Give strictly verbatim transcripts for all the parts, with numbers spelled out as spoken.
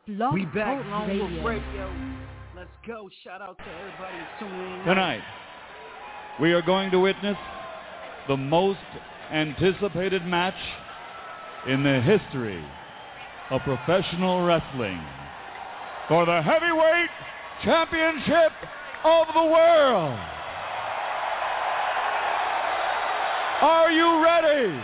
Blog we back Talk on Radio. with radio. Let's go. Shout out to everybody tuning in. Tonight, we are going to witness the most anticipated match in the history of professional wrestling for the heavyweight championship of the world. Are you ready?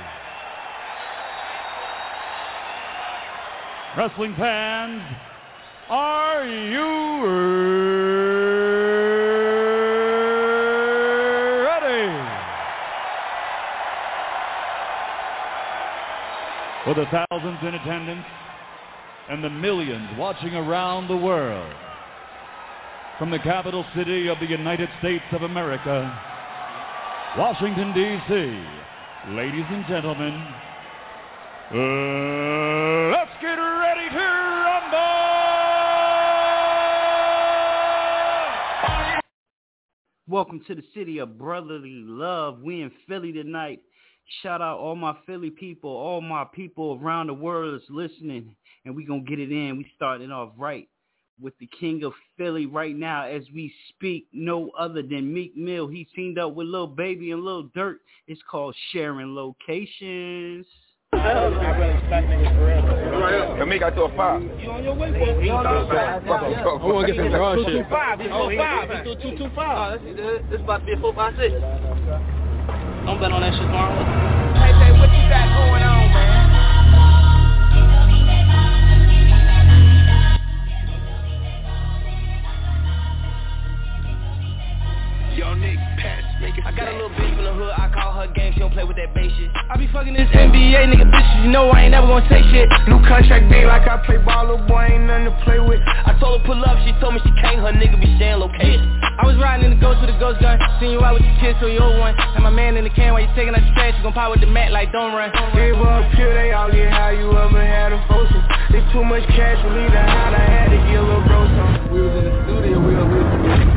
Wrestling fans, are you ready? For the thousands in attendance and the millions watching around the world, from the capital city of the United States of America, Washington, D C, ladies and gentlemen, uh, let's get ready to rumble! Welcome to the city of brotherly love. We in Philly tonight. Shout out all my Philly people, all my people around the world that's listening, and we gonna get it in. We starting off right with the king of Philly right now as we speak, no other than Meek Mill. He teamed up with Lil Baby and Lil Durk. It's called Sharing Locations. Yo, Meek, I threw a five. You on your way, boy? We want to get some raw shit. two two five. He's two five. He's two two five. Oh, that's good. This about to be a four five six. Don't bet on that shit tomorrow. Hey, say, what you got going on, man? Yo, Nick, pass, make it. I got a little bitch from the hood, I call her game, she don't play with that bass shit. I be fucking this N B A nigga bitches, you know I ain't never gonna say shit. New contract big like I play ball, little boy ain't nothing to play with. I told her pull up, she told me she can't, her nigga be sharing location. I was riding in the ghost with a ghost gun, seeing you out with the kids, so you old one. And my man in the can while you taking out the trash, you gon' pop with the mat like don't run. Gave her up here, they all get how you ever had a foursome. They too much cash, we leave the house, I had to get a little bro some. We was in the studio, we was with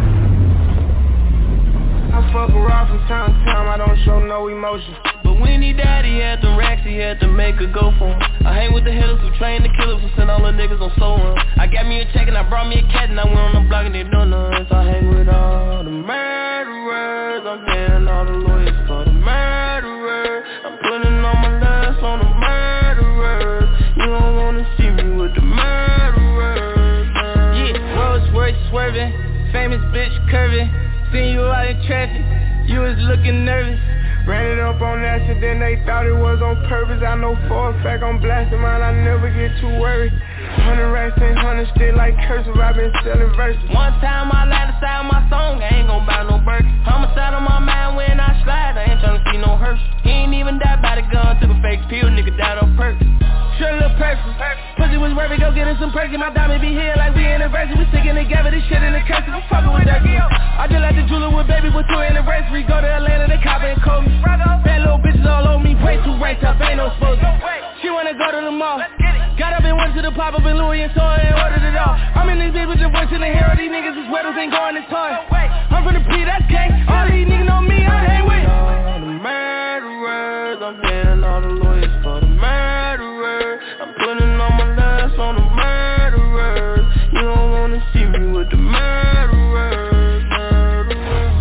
I fuck around from time to time, I don't show no emotion. But when he died, he had the racks, he had to make a go for him. I hang with the hitters who train the killers who send all the niggas on slow run. I got me a check and I brought me a cat and I went on the block and they don't know if I hang with all the murderers. I'm paying all the lawyers for the murderers. I'm putting all my lust on the murderers. You don't wanna see me with the murderers. Yeah, Rolls Royce swerving, famous bitch curving. Seen you out in traffic, you was looking nervous. Ran it up on accident, they thought it was on purpose. I know for a fact I'm blasting mine, I never get too worried. Hundred racks and hundred still like cursive, I been selling verses. One time I lied aside my song, I ain't gon' buy no burger. Homicide on my mind when I slide, I ain't tryna see no hearse. He ain't even died by the gun, took a fake pill, nigga died on purpose. Sure little person, pussy was worth it, go get him some perky. My diamond be here like we anniversary. We sticking together, this shit in the curse. I'm fucking with that girl. I just like the jeweler with baby with two anniversary. Go to Atlanta, they cop and call me. Bad little bitches all on me, way too ranked up, ain't no supposed to. She wanna go to the mall. Got up and went to the pop up in Louis and saw it and ordered it all. I'm in these bitches and voice in the hair. These niggas is weddles ain't going to toy. I'm from the P, that's gang. All these niggas know me, I hang with all the murderers. I'm paying all the lawyers for the murderers. I'm putting all my lust on the murderers. You don't wanna see me with the murderers, murderers.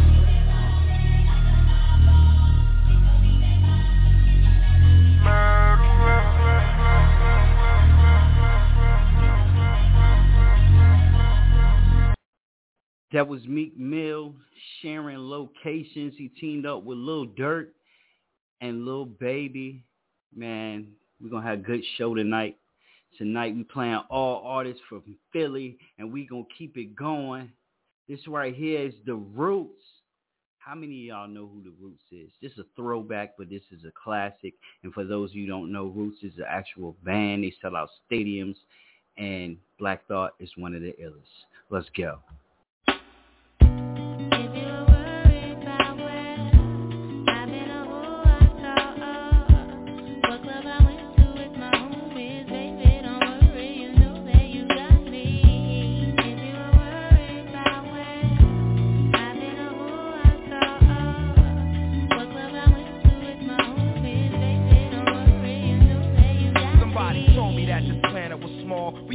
That was Meek Mill, Sharing Locations. He teamed up with Lil Durk and Lil Baby. Man, we're going to have a good show tonight. Tonight we playing all artists from Philly, and we going to keep it going. This right here is The Roots. How many of y'all know who The Roots is? This is a throwback, but this is a classic. And for those of you who don't know, Roots is an actual band. They sell out stadiums, and Black Thought is one of the illest. Let's go. Somebody told me that this planet was small. We used to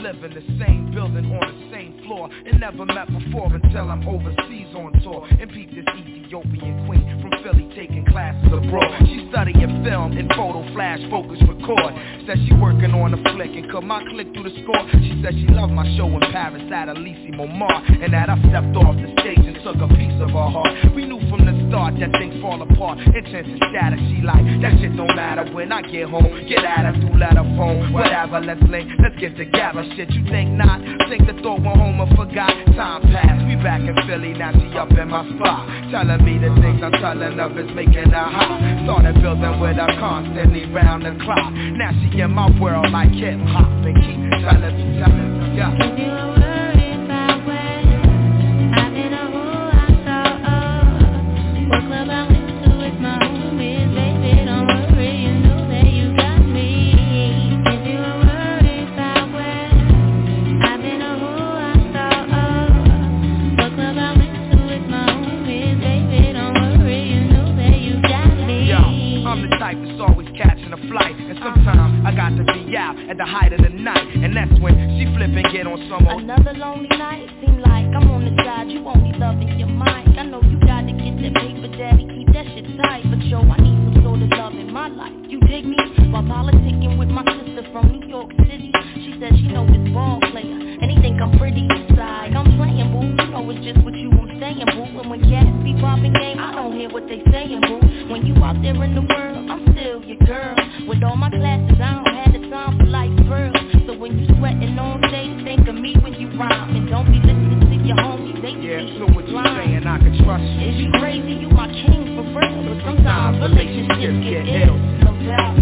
live in the same building on the same floor, and never met before until I'm overseas on tour. And peep this Ethiopian queen from Philly taking classes abroad. She studying film and photo flash focus record. Said she working on a flick and cut my click through the score. She said she loved my show in Paris at Elysee Montmartre, and that I stepped off the stage and took a piece of her heart. We knew from the start that things fall apart, intense and static. She like, that shit don't matter when I get home. Get at her through letter phone, whatever, let's link, let's get together. Shit, you think not? Think the thought went home and forgot. Time passed, we back in Philly, now she up in my spot, telling me the things I'm telling of is making her hot. Started building with her constantly round the clock. Now she in my world like hip hop and keep telling me, telling me, yeah. If you were worried about where I've been or who I saw, oh, what club I went to with my homies, baby, don't worry, you know that you got me. If you were worried about where I've been or who I saw, oh, what club I went to with my homies, baby, don't worry, you know that you got me. Yo, I'm the type that's always catching a flight, and sometimes I got to be out at the height of the night, and that's when she flip and get on some old. Another lonely night, seem like I'm on the side, you only loving your mind. I know you gotta get that paper, daddy, keep that shit tight, but yo, I need some sort of love in my life. You dig me? While politicking with my sister from New York City, she said she know this ball player, and he think I'm pretty inside. I'm playing, boo, you know it's just what you I'm saying, boo. And when cats be popping game, I don't hear what they saying, boo. When you out there in the world, I'm still your girl. With all my classes, I don't have the time for life pearls. So when you sweating on stage, think of me when you rhyme, and don't be listening to your homies, they Yeah, be so what you saying, I can trust you. Is you crazy? You my king for real. But sometimes relationships get ill. No doubt.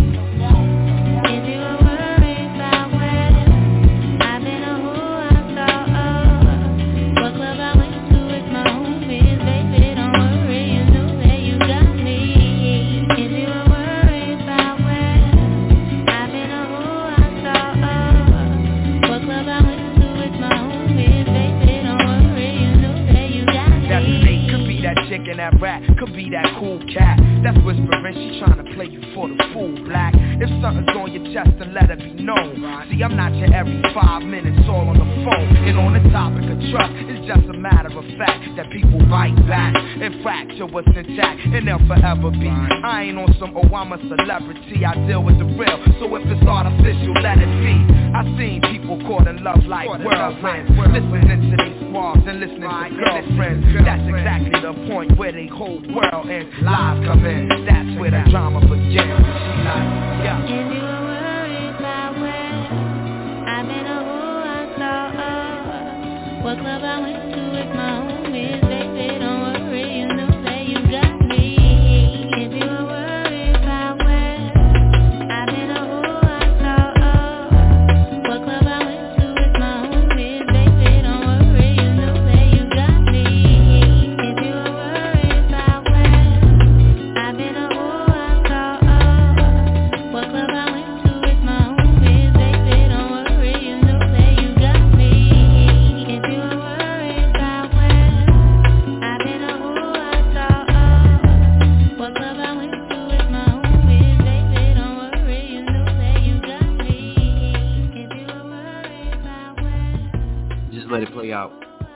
If you were worried about where I've been or who I saw, oh, what club I went to with my homies, baby, don't worry, you know that you got me. If you were worried about where I've been or who I saw, oh, what club I went to with my homies, baby, don't worry, you know that you got me. That's me, could be that chick in that rap, could be that cool cat that's whispering, she tryna play you for the fool, black. If something's on your chest, then let it be known. See, I'm not your every five minutes all on the phone. And on the topic of trust, it's just a matter of fact that people bite back and fracture what's intact, and they'll forever be. I ain't on some, oh, I'm a celebrity, I deal with the real, so if it's artificial, let it be. I seen people caught in love like whirlwinds, listening to these squads and listening to girlfriends. That's exactly the point where they whole world ends. Lies come in, that's where the drama begins. She like, yeah. If you were worried about where I've been or who I saw, oh, what club I went to with my homies, baby, don't worry, you know that you got me. If you were worried about where I've been or who I saw, oh, what club I went to with my homies, baby, don't worry, you know that you got me. If you were worried about where I've been or who I saw, oh, what club I went to with my homies, baby, don't worry, you know that you got me. If you were worried about where I've been or who I saw, oh, what club I went to with my homies, baby, don't worry, you know that you got me. If you were worried about where Just let it play out.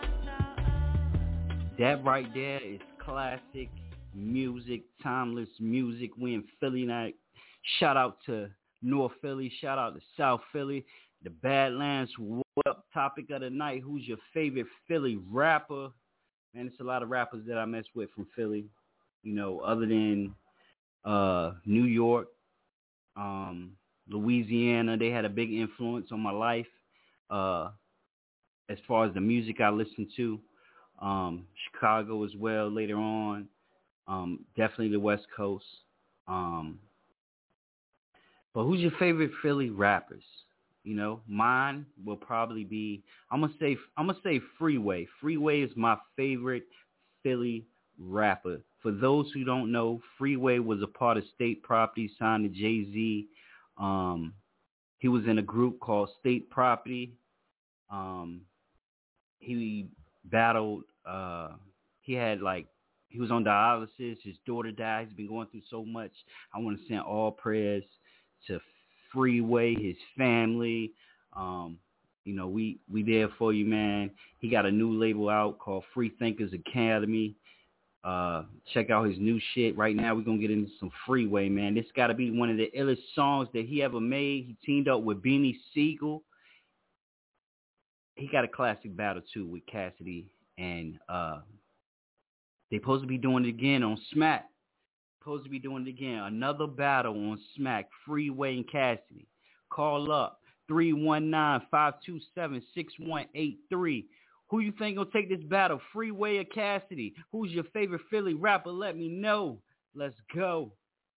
That right there is classic music, timeless music. We in Philly night. Shout out to North Philly. Shout out to South Philly. The Badlands. What up? Topic of the night. Who's your favorite Philly rapper? Man, it's a lot of rappers that I mess with from Philly. You know, other than uh, New York, um, Louisiana, they had a big influence on my life. Uh, as far as the music I listen to. Um, Chicago as well later on. Um, definitely the West Coast. Um, but who's your favorite Philly rappers? You know, mine will probably be, I'm gonna say I'm gonna say Freeway. Freeway is my favorite Philly rapper. For those who don't know, Freeway was a part of State Property, signed to Jay-Z. Um, he was in a group called State Property. Um, he battled, uh, he had like, he was on dialysis. His daughter died. He's been going through so much. I want to send all prayers to Freeway, his family. Um, You know, we, we there for you, man. He got a new label out called Free Thinkers Academy. Uh, check out his new shit. Right now, we're going to get into some Freeway, man. This got to be one of the illest songs that he ever made. He teamed up with Beanie Siegel. He got a classic battle, too, with Cassidy. And uh, they supposed to be doing it again on Smack. Supposed to be doing it again. Another battle on Smack. Freeway and Cassidy. Call up. three one nine, five two seven, six one eight three. Who you think gonna take this battle, Freeway or Cassidy? Who's your favorite Philly rapper? Let me know. Let's go.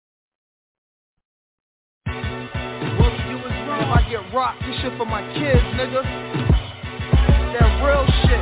What we do is wrong. I get rocked. This shit for my kids, nigga. That real shit.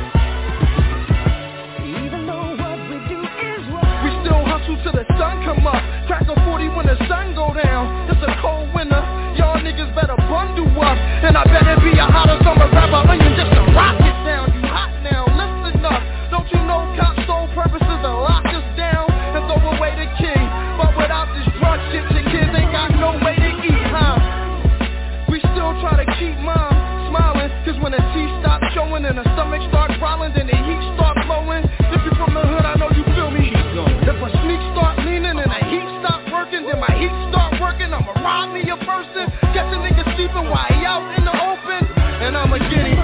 Even though what we do is wrong, we still hustle till the sun come up. Crack a forty when the sun go down. It's a cold winter. Y'all niggas better bundle up. And I better be a hotter summer rapper onion just to rock it down. You hot now, listen up. Don't you know cops' sole purpose is to lock us down and throw away the key. But without this drug shit, your kids ain't got no way to eat, huh? We still try to keep mom smiling. Cause when the teeth stop showing and the stomach start growling, then the heat start blowing. If you from the hood, I know you feel me. If a sneak start leaning and the heat stop working, then my heat start working. I'ma rob me a person. Catch a nigga sleeping while he out in the open, and I'ma get him.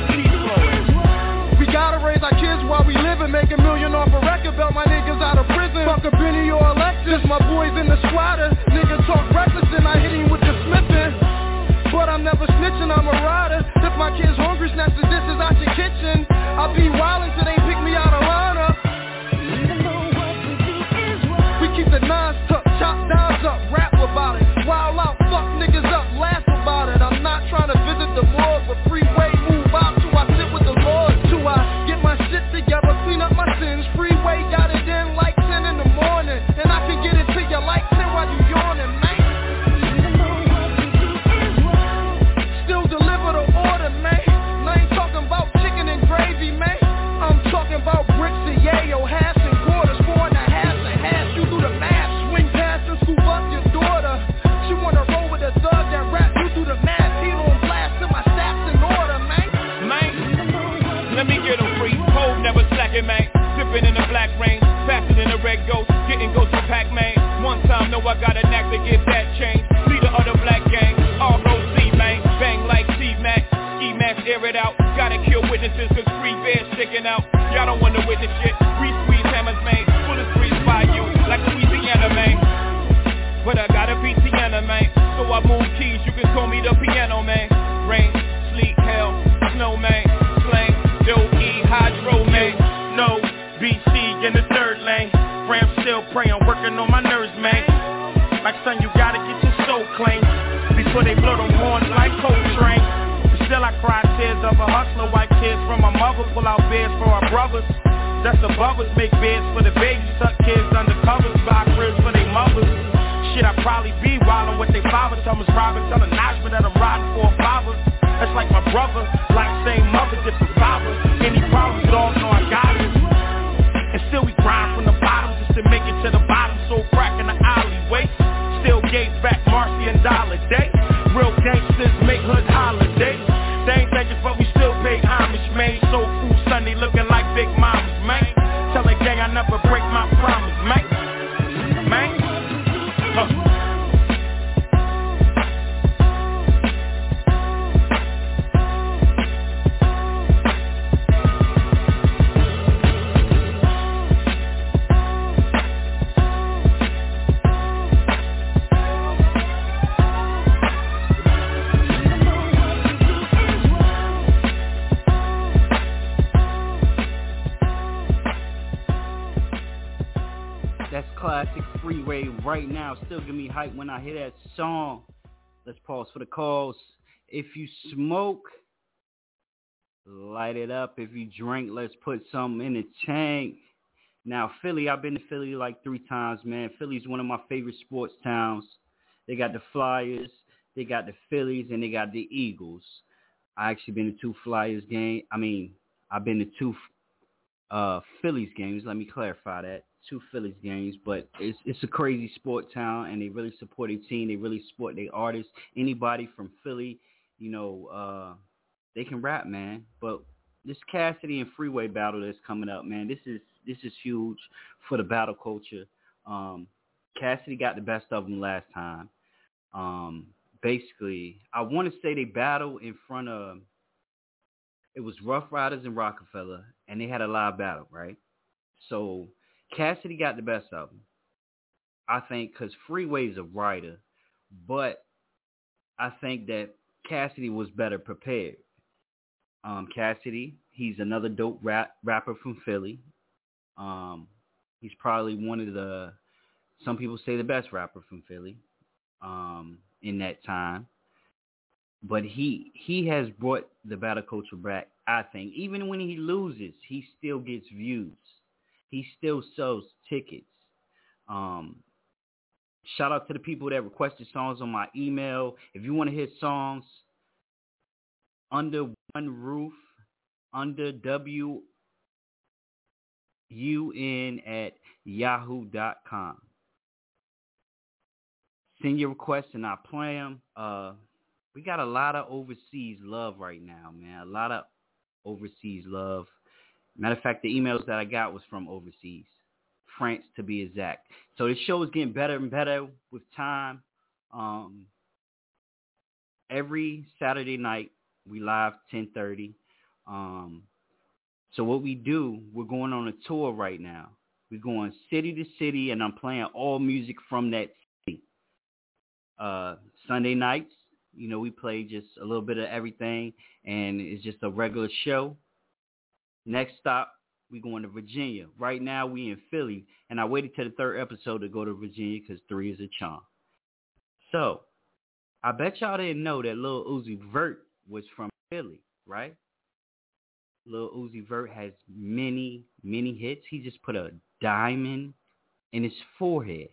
We gotta raise our kids while we live and make a million off a record belt. My niggas out of prison. Fuck a Benny or a Lexus. My boys in the squatter. Nigga talk reckless and I hit him with the smithing. But I'm never snitching, I'm a rider. If my kids hungry, snatch the dishes out your kitchen. I'll be wildin' till they pick me out of lineup. We keep the nines tucked, chop dimes up, rap about it. Wild out, fuck niggas up, laugh about it. I'm not trying to visit the morgue, but Freeway move out till I sit with the Lord. Till I get my shit together, clean up my sins. Freeway got it in like ten in the morning, and I can get it to you like ten while you yawning, man. Still deliver the order, man. And I ain't talking about chicken and gravy, man. I'm talking about bricks and yayo, halves and quarters, four and a half and half. You do the math, swing past and scoop up your daughter. She wanna roll with a thug that rap, you do the math. Hero and blast till my stats in order, man. Man, let me get them free. Cold never slacking, man. Sipping in the black rain, faster than a red ghost. Getting ghost from Pac-Man. One time, know I got a knack to get that change. Leader of the black gang, R O C, man. Bang like T-Mac, ski mask, air it out. Gotta kill witnesses cause free bears sticking out. Y'all don't wanna witness shit. We squeeze hammers, man. Bullets freeze by you like Louisiana, man. But I got a Piano, man. So I move keys, you can call me the piano, man. Rain, sleet, hell, snow, man. Slang, do-e, hydro, man. No, B C in the third lane. Ram still praying, working on my nerves, man. Like son, you gotta get your soul clean before they blow them horns like Coltrane. Still I cry tears of a hustler, white kids from my mother. Pull out beds for our brothers. That's above us, make beds for the babies. Tuck kids under covers, buy cribs for their mothers. Shit, I probably be wildin' with they father. Thomas Robin, tell the Nashman that I'm riding for a father. That's like my brother, like same mother, different father. Any problems, dogs know I got it. And still we grind from the bottom just to make it to the bottom. So crack in the alleyway. Still gates back, Marcy and Dollar Day. Real gangsters make hood holidays. They ain't thanking but we still pay homage, man. So cool Sunday looking like big mamas, man. Tell the gang I never break my promise, man. Man. Huh. Classic Freeway right now. Still give me hype when I hear that song. Let's pause for the calls. If you smoke, light it up. If you drink, let's put something in the tank. Now, Philly, I've been to Philly like three times, man. Philly's one of my favorite sports towns. They got the Flyers, they got the Phillies, and they got the Eagles. I actually been to two Flyers games. I mean, I've been to two uh, Phillies games. Let me clarify that. Two Phillies games, but it's it's a crazy sport town, and they really support their team. They really support their artists. Anybody from Philly, you know, uh, They can rap, man. But this Cassidy and Freeway battle that's coming up, man, this is this is huge for the battle culture. Um, Cassidy got the best of them last time. Um, basically, I want to say they battled in front of, it was Rough Riders and Rockefeller, and they had a live battle, right? So Cassidy got the best of them, I think, because Freeway's a writer, but I think that Cassidy was better prepared. Um, Cassidy, he's another dope rap, rapper from Philly. Um, he's probably one of the, some people say the best rapper from Philly um, in that time. But he he has brought the battle culture back, I think. Even when he loses, he still gets views. He still sells tickets. Um, shout out to the people that requested songs on my email. If you want to hear songs, Under One Roof, under W U N at yahoo dot com. Send your requests and I'll play them. Uh, we got a lot of overseas love right now, man. A lot of overseas love. Matter of fact, the emails that I got was from overseas, France to be exact. So this show is getting better and better with time. Um, every Saturday night, we live ten thirty. Um, so what we do, we're going on a tour right now. We're going city to city, and I'm playing all music from that city. Uh, Sunday nights, you know, we play just a little bit of everything, and it's just a regular show. Next stop, we're going to Virginia. Right now, we in Philly, and I waited till the third episode to go to Virginia because three is a charm. So, I bet y'all didn't know that Lil Uzi Vert was from Philly, right? Lil Uzi Vert has many, many hits. He just put a diamond in his forehead.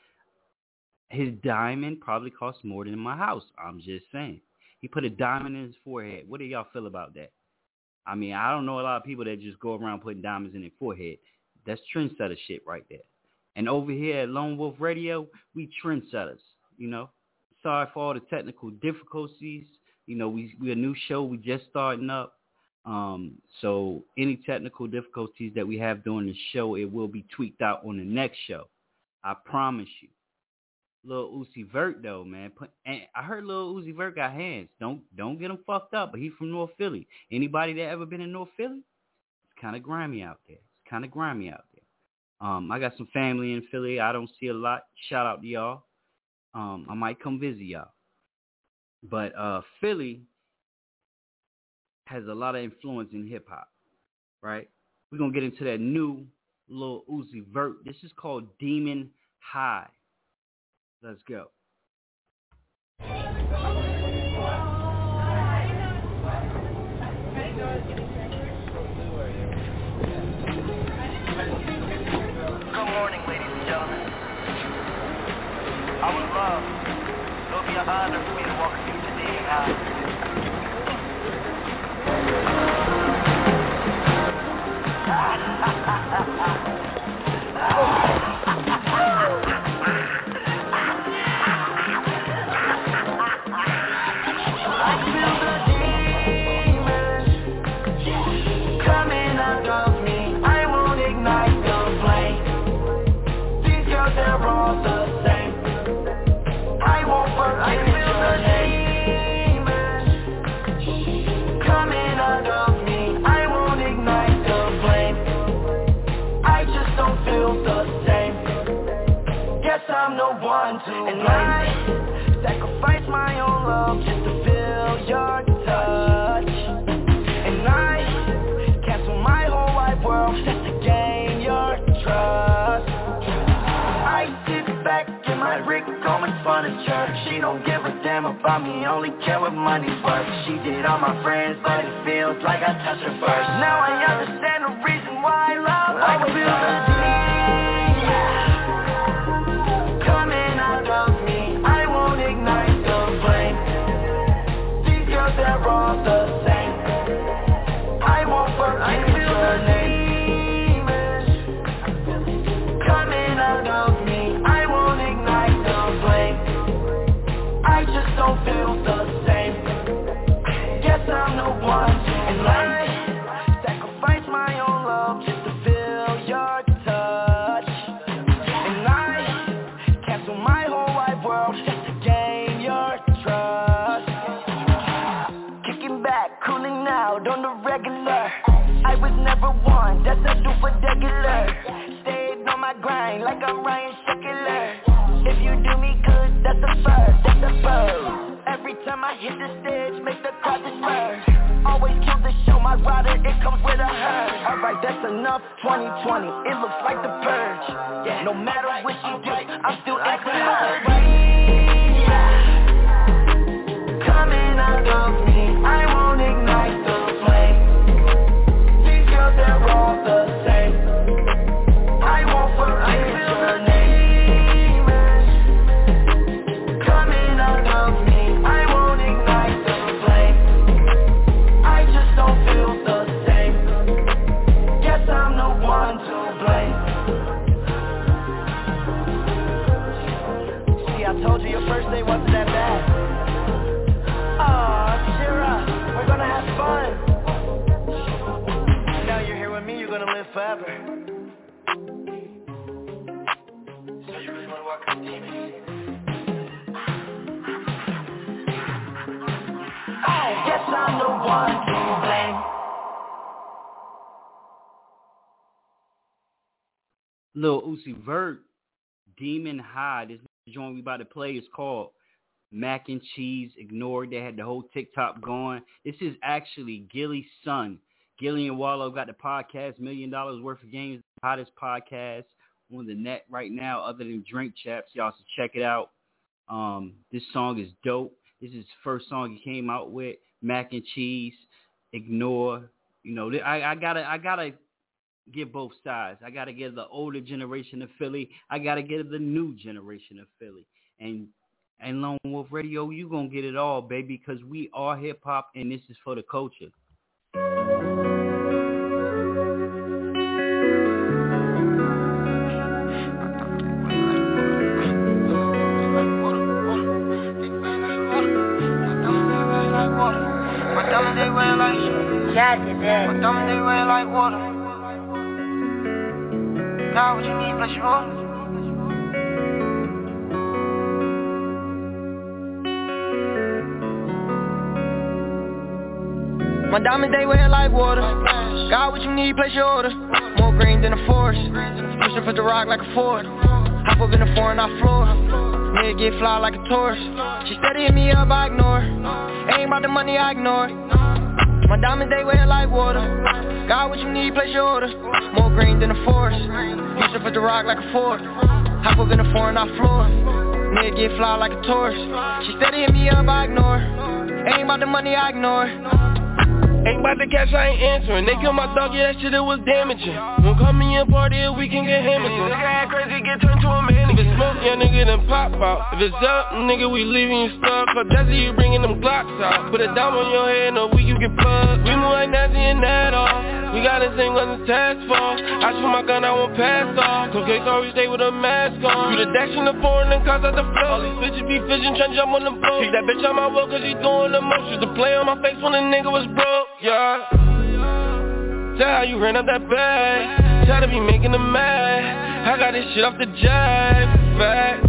His diamond probably cost more than my house. I'm just saying. He put a diamond in his forehead. What do y'all feel about that? I mean, I don't know a lot of people that just go around putting diamonds in their forehead. That's trendsetter shit right there. And over here at Lone Wolf Radio, we trendsetters, you know. Sorry for all the technical difficulties. You know, we we're a new show. We just starting up. Um, so any technical difficulties that we have during the show, it will be tweaked out on the next show. I promise you. Lil Uzi Vert though, man. And I heard Lil Uzi Vert got hands. Don't don't get him fucked up. But he's from North Philly. Anybody that ever been in North Philly? It's kind of grimy out there. It's kind of grimy out there. Um, I got some family in Philly. I don't see a lot. Shout out to y'all. Um, I might come visit y'all. But uh, Philly has a lot of influence in hip hop, right? We're gonna get into that new Lil Uzi Vert. This is called Demon High. Let's go. Good morning, ladies and gentlemen. I would love, it would be an honor for me to welcome you to Demon High. I'm no one to and I sacrifice my own love just to feel your touch. And I cancel my whole wide world just to gain your trust. I sit back in my Rick Owens furniture. She don't give a damn about me, only care what money's worth. She did all my friends, but it feels like I touched her first. Now I understand the reason why I love I can feel the they're all the same. I won't forget your name coming out of me. I won't ignite the flame. I just don't feel the same. Guess I'm the one back, cooling out on the regular. I was never one, that's a super regular. Stayed on my grind like I'm Ryan Sheckler. If you do me good, that's a first, that's a first. Every time I hit the stage, make the crowd disperse. Always kill the show, my rider, it comes with a hurt. Alright, that's enough, twenty twenty, it looks like the purge. Yeah, no matter what you do, I'm still in control. Coming out of me, I won't ignite the flame. These girls, they're all the same. I won't forget your name. Coming out of me, I won't ignite the flame. I just don't feel the same. Guess I'm the one to blame. See, I told you your first day wasn't that bad. Aw, cheer up, we're gonna have fun. Now you're here with me, you're gonna live forever. So you really wanna walk with me? I guess I'm the one to blame. Lil Uzi Vert, Demon High. This joint we about to play is called Mac and Cheese Ignored. They had the whole TikTok going. This is actually Gilly's son. Gilly and Wallow got the podcast, Million Dollars Worth of Games, the hottest podcast on the net right now other than Drink Chaps. Y'all should check it out. Um, this song is dope. This is his first song he came out with, Mac and Cheese Ignore. You know, I, I gotta I gotta give both sides. I gotta give the older generation of Philly. I gotta give the new generation of Philly. And And Lone Wolf Radio, you gonna get it all, baby, because we are hip-hop, and this is for the culture. Yeah, I did that. My diamonds, they weigh like water. Now what you need, plus your order. My diamonds, they weigh like water. Got what you need, place your order. More green than a forest. Pushing for the rock like a Ford. Hop up in the foreign, I floor. Nigga get fly like a tourist. She steady hit me up, I ignore. Ain't about the money, I ignore. My diamonds, they weigh like water. Got what you need, place your order. More green than a forest. Pushing for the rock like a Ford. Hop up in the foreign, I floor. Nigga get fly like a tourist. She steady hit me up, I ignore. Ain't about the money, I ignore. Ain't about the cash, I ain't answering. They kill my dog, yeah, that shit, it was damaging. Won't come in and party if we can get hammered. Nigga act crazy, get turned to a man. If it's smoke, yeah, nigga, then pop out. If it's up, nigga, we leaving you stuck. Cause Desi, you bringing them Glocks out. Put a dime on your head, no week, you get plugged. We move like Nazi and that off. We got this thing wasn't task force. I shoot my gun, I won't pass off. So case always stay with a mask on. You the dash in the foreign and cause out the flow. All these bitches be fishing, tryna jump on the boat. Kick that bitch on my wall cause she doing the most. Used to play on my face when a nigga was broke, yeah. Tell how you ran up that bag. Try to be making them mad. I got this shit off the jive. Facts.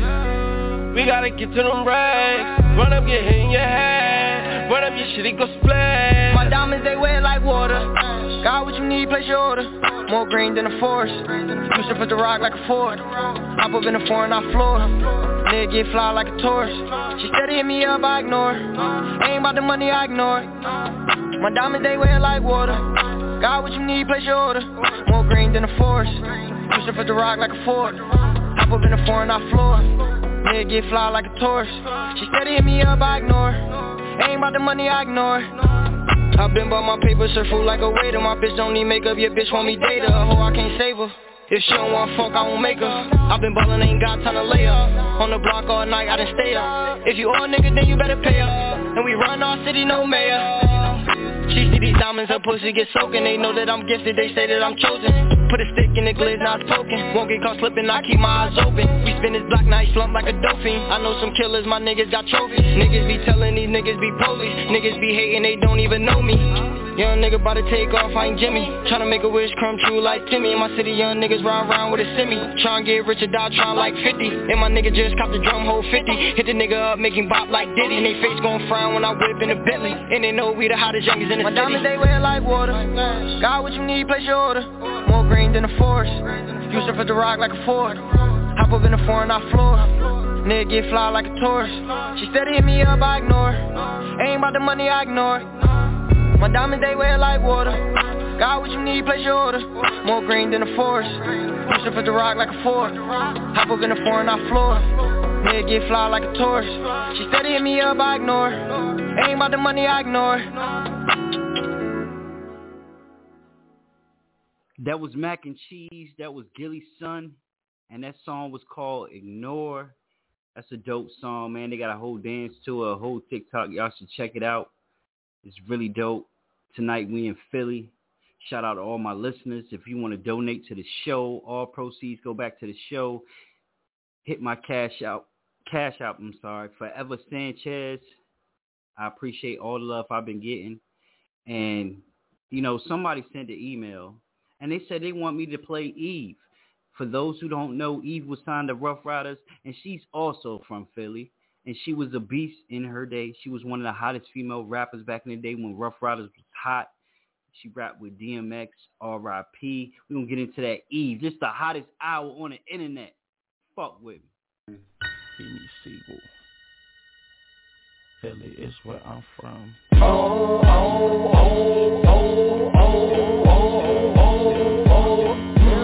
We gotta get to them racks. Run up, get hit in your head. Run up your shit, it go splash. My diamonds, they weigh like water. Got what you need, place your order. More green than a forest. Used to put the rock like a Ford. Hop up in the foreign, I floor. Nigga get fly like a tourist. She steady hit me up, I ignore. Ain't about the money, I ignore. My diamonds, they weigh like water. Got what you need, place your order. More green than a forest. Used to put the rock like a Ford. Hop up in the foreign, I floor. Nigga get fly like a tourist. She steady hit me up, I ignore. Ain't about the money, I ignore. I been bought my paper, serve food like a waiter. My bitch don't need makeup, your bitch want me data. A hoe, I can't save her. If she don't want fuck, I won't make her. I been ballin', ain't got time to lay up. On the block all night, I done stay up. If you all nigga, then you better pay up. And we run our city, no mayor. She see these diamonds, her pussy get soaking. They know that I'm gifted, they say that I'm chosen. Put a stick in the glizz, now it's poking. Won't get caught slipping, I keep my eyes open. We spin this block, now he slump like a dolphin. I know some killers, my niggas got trophies. Niggas be telling these niggas be police. Niggas be hating, they don't even know me. Young nigga bout to take off, I ain't Jimmy. Tryna make a wish come true like Timmy. In my city, young niggas ride around with a semi. Tryna get rich or die, tryna like fifty. And my nigga just copped the drum hole fifty. Hit the nigga up, make him bop like Diddy. And they face gon' frown when I whip in the Bentley. And they know we the hottest youngins in the my city. My diamonds, they wear like water. Got what you need, place your order. More green than a forest. Used to for the rock like a Ford. Hop up in the foreign, I floor. Nigga get fly like a tourist. She steady hit me up, I ignore. Ain't about the money, I ignore. My diamonds, they wear like water. Got what you need, place your order. More green than a forest. Used to for the rock like a Ford. Hop up in the foreign, I floor. Nigga get fly like a tourist. She steady hit me up, I ignore. Ain't about the money, I ignore. That was Mac and Cheese. That was Gilly's son. And that song was called Ignore. That's a dope song, man. They got a whole dance to it, a whole TikTok. Y'all should check it out. It's really dope. Tonight we in Philly. Shout out to all my listeners. If you want to donate to the show, all proceeds go back to the show. Hit my cash out. Cash out, I'm sorry. Forever Sanchez. I appreciate all the love I've been getting. And, you know, somebody sent an email. And they said they want me to play Eve. For those who don't know, Eve was signed to Rough Riders, and she's also from Philly. And she was a beast in her day. She was one of the hottest female rappers back in the day when Rough Riders was hot. She rapped with D M X, R I P We're going to get into that Eve. This the hottest hour on the internet. Fuck with me. Beanie Siegel. Philly is where I'm from. Oh, oh, oh, oh, oh, oh, oh, oh, oh.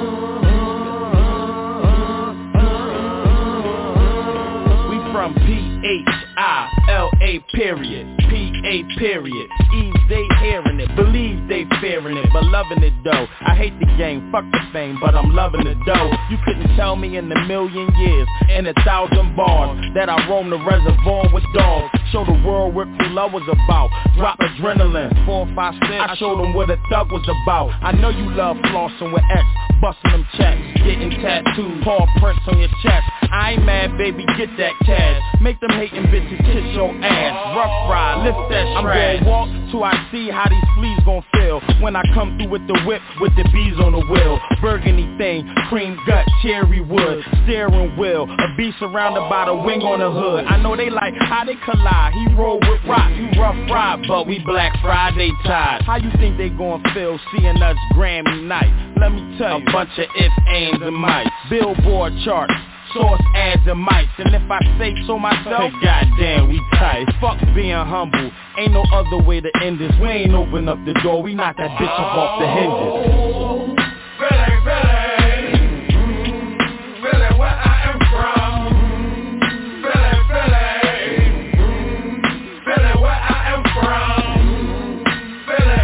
We from P H I L A period, P A period. Eve, they hearing it, believe they fearing it, but loving it though. I hate the game, fuck the fame, but I'm loving the dough. You couldn't tell me in a million years, in a thousand bars, that I roam the reservoir with dogs. Show the world what true love was about. Drop adrenaline, four or five steps. I showed them what a thug was about. I know you love flossing with X, busting them checks, getting tattoos, paw prints on your chest. I ain't mad, baby, get that cash. Make them hating bitches kiss your ass. Rough ride, lift that strap. I'm gonna walk till I see how these fleas gon' feel when I come through with the whip with the bees on the wheel. Burgundy thing, cream gut, cherry wood, steering wheel, a bee surrounded by the wing on the hood. I know they like how they collide. He roll with rock, you rough ride, but we Black Friday tied. How you think they gon' feel seeing us Grammy night? Let me tell you, a bunch of ifs, ands, and mites. Billboard charts, source ads and mics. And if I say so myself, goddamn, we tight. Fuck being humble, ain't no other way to end this. We ain't open up the door, we knock that bitch up off the hinges. Philly, Philly, Philly, where I am from. Philly, Philly, Philly, where I am from. Philly,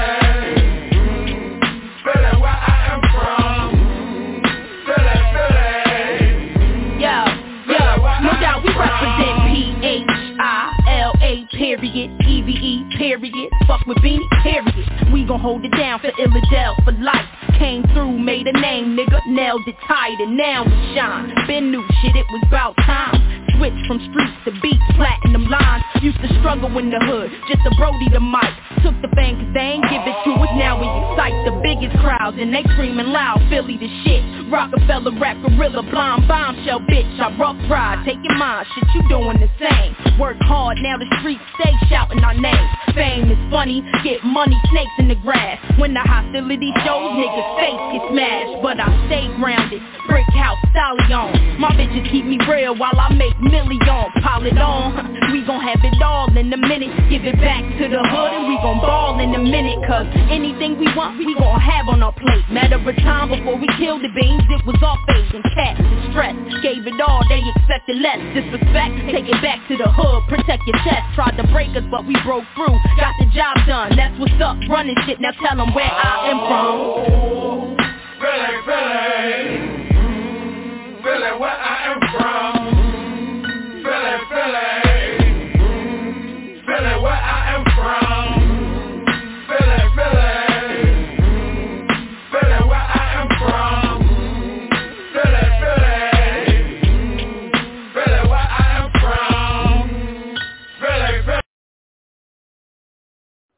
Philly, Philly, where I am from. Philly, Philly. Yo, yo, no doubt we represent P H I L A period, E V E period, fuck with Beanie period. We gon' hold it down for Illadel for life. Came through, made a name, nigga, nailed it tight, and now we shine. Been new shit, it was about time. Switch from streets to beats, platinum lines. Used to struggle in the hood, just a Brody the mic. Took the fame cause they ain't give it to us. Now we excite the biggest crowds and they screaming loud. Philly the shit, Rockefeller rap gorilla, blind bombshell bitch. I rough ride, take your mind, shit you doing the same. Work hard, now the streets stay shouting our names. Fame is funny, get money, snakes in the grass. When the hostility shows, niggas face get smashed. But I stay grounded, brick house, stallion. My bitches keep me real while I make million. Pile it on, we gon' have it all in a minute. Give it back to the hood and we gon' ball in a minute. Cause anything we want, we gon' have on our plate. Matter of time before we kill the beans, it was all fake and cats and stress. Gave it all, they expected less. Disrespect, take it back to the hood, protect your chest. Tried to break us, but we broke through. Got the job done, that's what's up, running shit. Now tell them where I am from. Philly, Philly, Philly, where I am from. Philly, Philly, Philly, where I am from. Philly, Philly, Philly, where I am from. Philly, Philly, Philly, where I am from. Philly, Philly.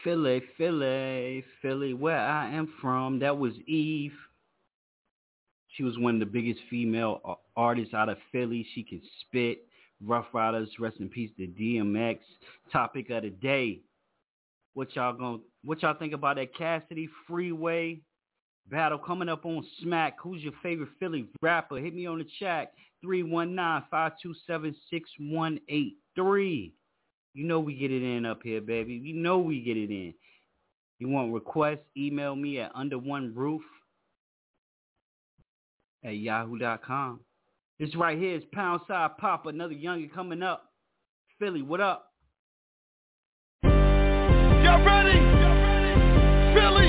Philly, Philly, Philly, where I am from. That was Eve. She was one of the biggest female artists out of Philly. She can spit. Rough Riders, rest in peace to D M X. Topic of the day. What y'all gonna, what y'all think about that Cassidy Freeway battle coming up on Smack? Who's your favorite Philly rapper? Hit me on the chat. three one nine, five two seven, six one eight three. You know we get it in up here, baby. You know we get it in. You want requests? Email me at under one roof at yahoo dot com. This right here is Pound Side Pop, another youngin' coming up. Philly, what up? Y'all ready? Philly?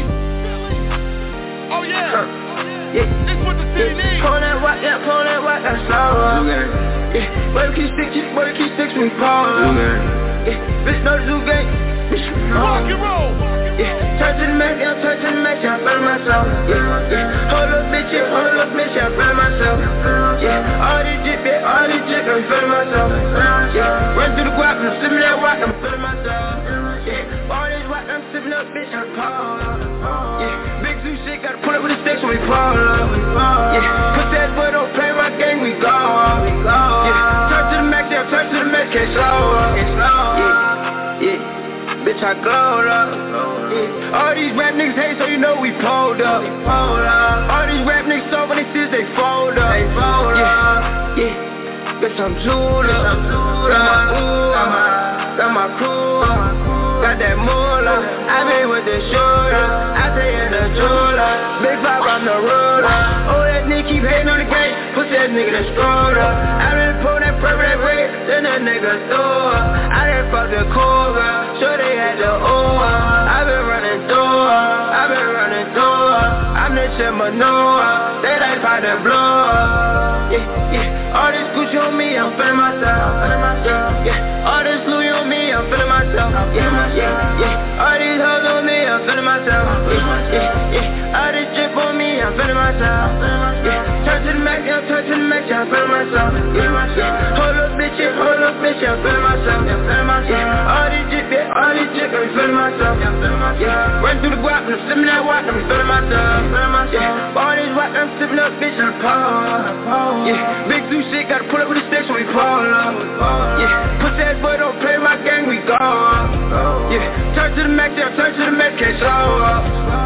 Oh yeah. Yeah. It's what the city needs. Pull that white, yeah, pull that white, that's slow. Yeah. Boy, keep six, keep, boy, keep six, we pull. Yeah. Bitch, no zoo gang. Bitch, rock and roll. Yeah, touching the max, yeah, touching the max, yeah, I feel myself. Yeah, yeah, hold up, bitch, yeah, hold up, bitch, yeah, I feel myself. Yeah, all this shit, bitch, all this shit, I'm feeling myself. Yeah, run through the guap, I'm sipping that white, I'm feeling myself. Yeah, all this white, I'm sipping up, bitch, I'm pull up. Yeah, big zoo shit, gotta pull up with the sticks when we pull up. Yeah, put that boy, don't play my game, we go up. Yeah, touch to the max, yeah, touch to the max, can't slow up. Yeah, yeah. Bitch, I glowed up. Yeah. All these rap niggas hate, so you know we pulled up. All these rap niggas so when they see us, they fold up. Yeah, yeah. Bitch, I'm jeweled up. Got my ooh, got my crew, got that moolah. I been with the shooter, I stay in the jeweler. Big five on the ruler. Oh, that nigga keep hating on the game, push that nigga the stroller. I been pull that perfect weight, then that nigga throw up. I done fucked the cool girl, sure they had the ooh. I been running through her, I been running through her. I'm the shit manure, they like by the blow. Yeah, yeah, all this Gucci on me, I'm feeling myself. Yeah, yeah, all this Louis on me, I'm feeling myself. Yeah, yeah, yeah, all these hoes on me, I'm feeling myself. Yeah, yeah, yeah, all this drip on me, I'm feeling myself. Yeah, touch to the max, yeah, touch to the max, yeah, I'm feeling myself. Yeah, yeah, hold up, bitch, yeah, hold up, bitch, yeah, I'm feeling myself. Yeah, all these drip, yeah, all these drip, I'm feeling myself. Yeah, run through the guap, I'm sipping that white, I'm feeling myself. Yeah, all these white, I'm sipping up, bitch, I'm pole. Yeah, big zoo shit, gotta pull up with the sticks when we pull up. Yeah, push that boy, don't play my game, we go up. Yeah, turn to the max, yeah, turn to the max, can't slow up.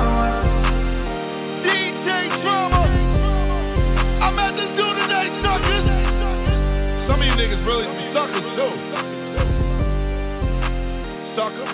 D J Drama, I'm at this dude tonight, suckers. Some of you niggas really be suckers too. Sucker.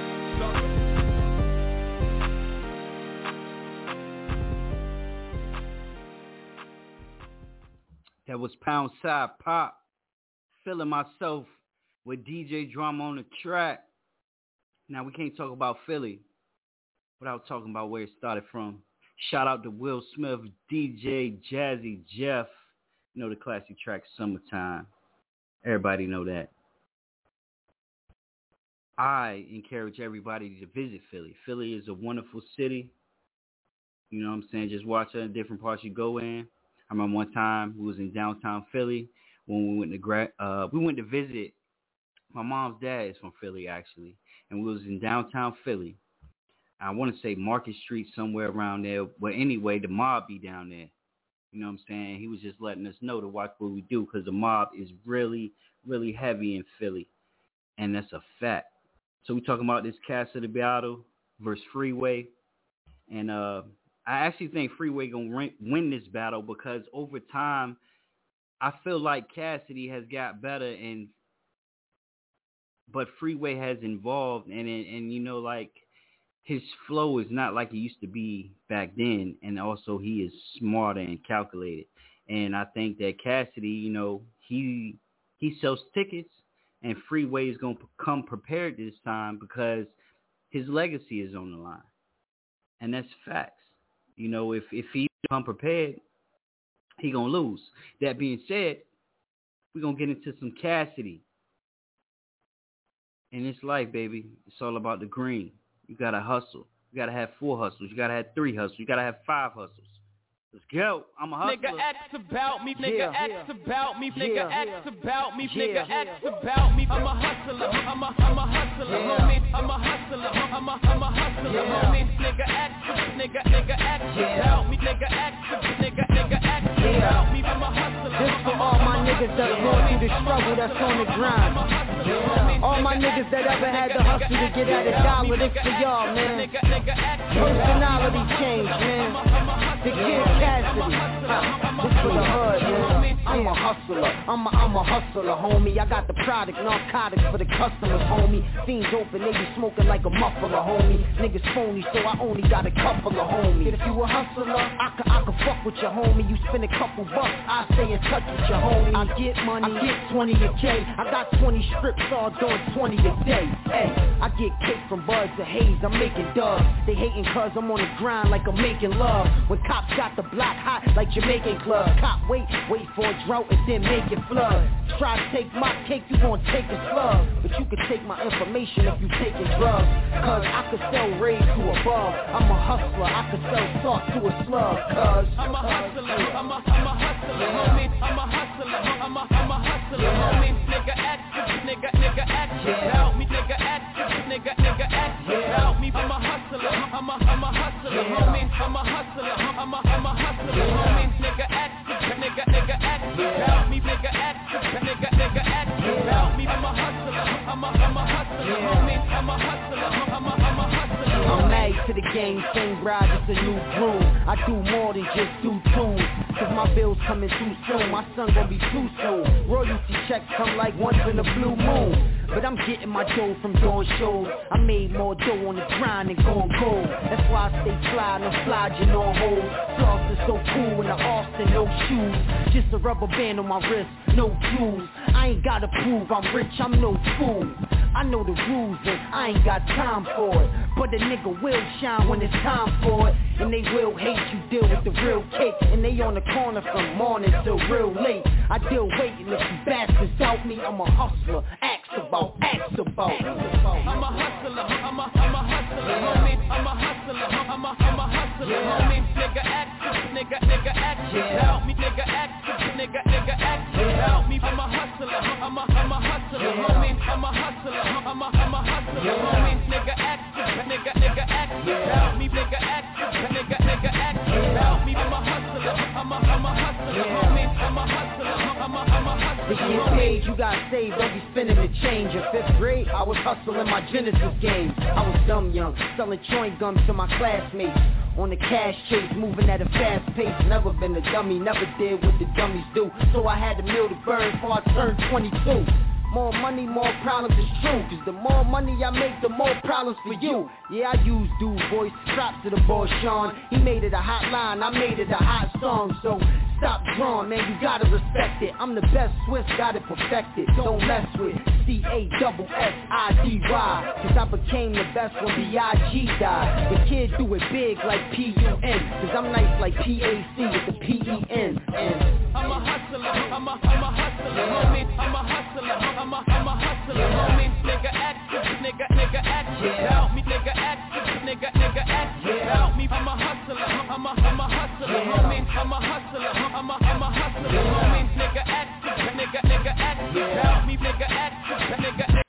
That was Pound Side Pop. Feeling myself with D J Drama on the track. Now, we can't talk about Philly without talking about where it started from. Shout out to Will Smith, D J Jazzy Jeff. You know the classic track, Summertime. Everybody know that. I encourage everybody to visit Philly. Philly is a wonderful city. You know what I'm saying? Just watch the different parts you go in. I remember one time we was in downtown Philly when we went to gra- uh, we went to visit. My mom's dad is from Philly, actually, and we was in downtown Philly. I want to say Market Street, somewhere around there. But anyway, the mob be down there. You know what I'm saying? He was just letting us know to watch what we do because the mob is really, really heavy in Philly, and that's a fact. So we talking about this Cassidy battle versus Freeway, and uh. I actually think Freeway gonna win this battle because over time, I feel like Cassidy has got better, and but Freeway has evolved, and and, and you know, like his flow is not like it used to be back then, and also he is smarter and calculated. And I think that Cassidy, you know, he he sells tickets, and Freeway is gonna come prepared this time because his legacy is on the line, and that's facts. You know, if, if he come prepared, he going to lose. That being said, we're going to get into some Cassidy. In this life, baby, it's all about the green. You got to hustle. You got to have four hustles. You got to have three hustles. You got to have five hustles. Let's go. I'm a hustler. Nigga, ask about me. Nigga, yeah. ask about me. Nigga, Yeah. ask about me. Yeah. Nigga, ask about me. I'm a hustler. I'm a, I'm a hustler, Yeah. homie. I'm a hustler. I'm a, I'm a hustler. hustler, homie. Nigga act, nigga, nigga act, help me, nigga act, nigga, nigga act, help me, I'm a hustler. This for all my niggas that are going through the struggle, that's on the grind. All my niggas that ever had the hustle to get at a dollar, this for y'all, man. Personality change, man. The Kid Cassidy. This for the hood, man. I'm a hustler, I'm a, I'm a hustler, homie. I got the product, narcotics for the customers, homie. Fiends open, they be smoking like a muffler, homie. Niggas phony, so I only got a couple of homies. If you a hustler, I can, I can fuck with your homie. You spend a couple bucks, I stay in touch with your homie. I get money, I get twenty a K. I got twenty strips, all doing twenty a day. Hey, I get cake from buds to haze, I'm making dubs. They hating cause I'm on the grind like I'm making love. When cops got the block hot like Jamaican club. Cop wait, wait for a drought and then make it flood. Try to take my cake, you gon' take a slug. But you can take my information if you taking drugs. Cause I could sell raid to above. I'm a hustler, I could sell salt to a slug. Cause I'm a hustler, I'm a, I'm a hustler, homie. I'm a hustler, I'm a, I'm a hustler, homie. Nigga act, nigga, nigga act, help me, nigga act, nigga, nigga act, help me. I'm a hustler, I'm a, I'm a hustler, homie. I'm a hustler, I'm a, I'm a hustler, homie. Nigga act, nigga, nigga act, help me, nigga act, nigga, nigga act, help me. I'm a hustler, I'm a, I'm a hustler, homie. I'm a hustler, I'm a, I'm a hustler. I'm married to the game, same bride, just a new groom. I do more than just do tunes. Cause my bills coming too soon, my son gon' be too soon. Royalty checks come like once in a blue moon. But I'm getting my dough from doing shows. I made more dough on the grind than going gold. That's why I stay fly, no flogging on hold. Floss is so cool in the Austin, no shoes. Just a rubber band on my wrist, no jewels. I ain't gotta prove I'm rich, I'm no fool. I know the rules and I ain't got time for it. But the nigga will shine when it's time for it. And they will hate you, deal with the real cake. And they on the corner from morning till real late. I deal waiting if you bastards doubt me. I'm a hustler, ask about, ask about. I'm a hustler, I'm a, I'm a hustler, homie. I'm a hustler, I'm a, I'm a hustler, homie. Nigga act, nigga, nigga act, help me, nigga act, nigga, nigga act, help me. I'm a hustler, I'm a, I'm a hustler, homie. I'm a hustler, I'm a, I'm a hustler, homie. Nigga act, nigga, nigga act, help me, nigga act, nigga, nigga act, help me. I'm a hustler, I'm a, I'm a hustler, homie. I'm a hustler, I'm a, I'm a hustler. To get paid, you got saved, don't be spending the change. In fifth grade, I was hustling my Genesis games. I was dumb young, selling chewing gum to my classmates. On the cash chase, moving at a fast pace. Never been a dummy, never did what the dummies do. So I had to mill the bird before I turned twenty-two. More money, more problems, it's true. Cause the more money I make, the more problems for you. Yeah, I use dude voice, props to the boy Sean. He made it a hot line, I made it a hot song. So stop drawing, man, you gotta respect it. I'm the best Swiss, got it perfected. Don't mess with C A S S I D Y. Cause I became the best when B I G died. The kid do it big like P U N. Cause I'm nice like P A C with the P E N. I'm a hustler, I'm a, I'm a hustler, homie. I'm a hustler, I'm a, I'm a hustler, homie. Nigga act, nigga, nigga act, help me, nigga act, nigga, nigga act, help me. I'm a hustler, I'm a, I'm a hustler, homie. I'm a hustler, I'm a, I'm a hustler, homie. Nigga act, nigga, nigga act, help me, nigga act, nigga, nigga.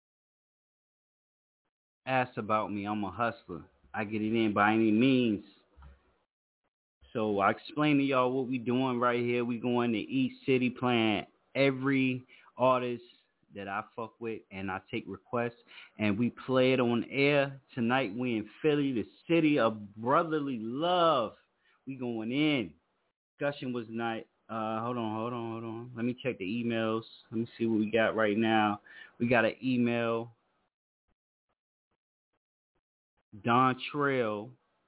Ask about me, I'm a hustler. I get it in by any means. So I explain to y'all what we doing right here. We going to each city playing every artist that I fuck with and I take requests and we play it on air. Tonight we in Philly, the city of brotherly love. We going in. Discussion was night. Uh, hold on, hold on, hold on. Let me check the emails. Let me see what we got right now. We got an email. Don Trail.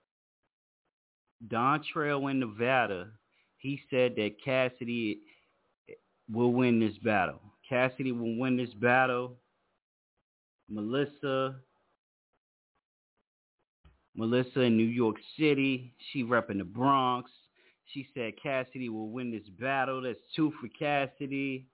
Don Trail in Nevada. He said that Cassidy will win this battle. Cassidy will win this battle. Melissa. Melissa in New York City. She repping the Bronx. She said Cassidy will win this battle. That's two for Cassidy.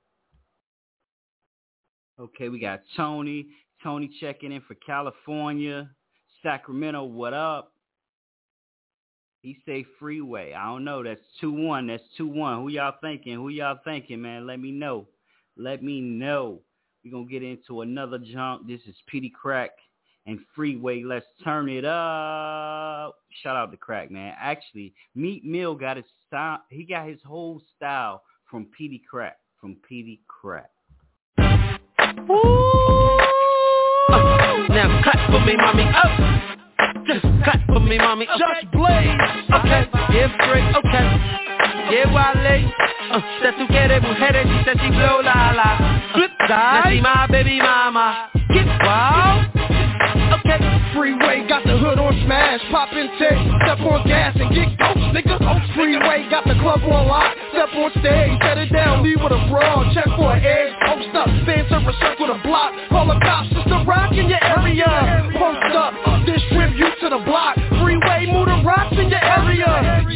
Okay, we got Tony. Tony checking in for California. Sacramento, what up? He say Freeway. I don't know. That's two one. That's two one. Who y'all thinking? Who y'all thinking, man? Let me know. Let me know. We're going to get into another jump. This is Petey Crack and Freeway. Let's turn it up. Shout out to Crack, man. Actually, Meek Mill got his style. He got his whole style from Petey Crack. From Petey Crack. Ooh. Uh, now clap for me, mommy. Up. Just clap for me, mommy. Okay. Just Blaze. Okay. Yeah, Frank. Okay. Yeah, Wale. Uh, that tú quieres mujeres, she said she blow la la. Flip uh, side. Now she my baby mama. Get wild. Okay. Freeway got the hood on smash, poppin' tape, step on gas and get ghost, nigga. Freeway got the club on lock, step on stage, set it down, leave with a brawl, check for an egg, post up, fans in a circle the block, call the cops, it's the rock in your area. Post up, distribute to the block, Freeway move the rocks in your area.